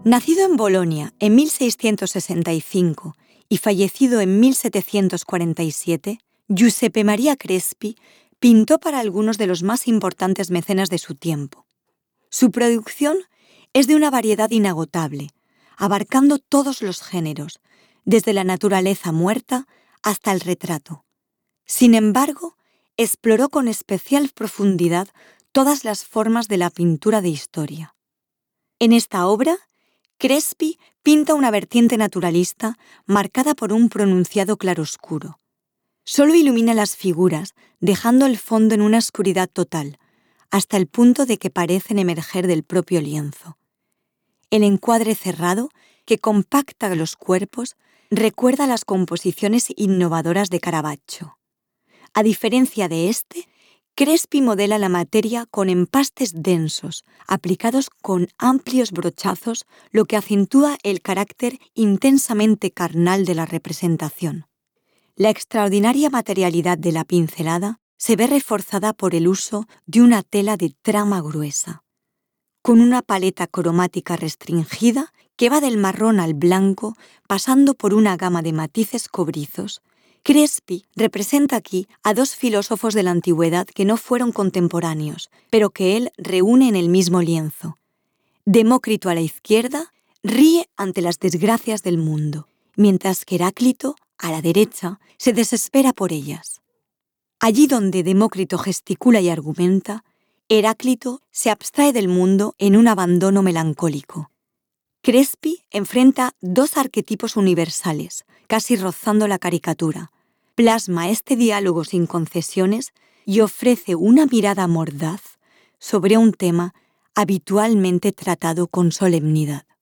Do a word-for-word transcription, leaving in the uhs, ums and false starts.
Nacido en Bolonia en mil seiscientos sesenta y cinco y fallecido en mil setecientos cuarenta y siete, Giuseppe Maria Crespi pintó para algunos de los más importantes mecenas de su tiempo. Su producción es de una variedad inagotable, abarcando todos los géneros, desde la naturaleza muerta hasta el retrato. Sin embargo, exploró con especial profundidad todas las formas de la pintura de historia. En esta obra, Crespi pinta una vertiente naturalista marcada por un pronunciado claroscuro. Solo ilumina las figuras, dejando el fondo en una oscuridad total, hasta el punto de que parecen emerger del propio lienzo. El encuadre cerrado, que compacta los cuerpos, recuerda las composiciones innovadoras de Caravaggio. A diferencia de este, Crespi modela la materia con empastes densos, aplicados con amplios brochazos, lo que acentúa el carácter intensamente carnal de la representación. La extraordinaria materialidad de la pincelada se ve reforzada por el uso de una tela de trama gruesa. Con una paleta cromática restringida que va del marrón al blanco, pasando por una gama de matices cobrizos, Crespi representa aquí a dos filósofos de la antigüedad que no fueron contemporáneos, pero que él reúne en el mismo lienzo. Demócrito a la izquierda ríe ante las desgracias del mundo, mientras que Heráclito, a la derecha, se desespera por ellas. Allí donde Demócrito gesticula y argumenta, Heráclito se abstrae del mundo en un abandono melancólico. Crespi enfrenta dos arquetipos universales, casi rozando la caricatura, plasma este diálogo sin concesiones y ofrece una mirada mordaz sobre un tema habitualmente tratado con solemnidad.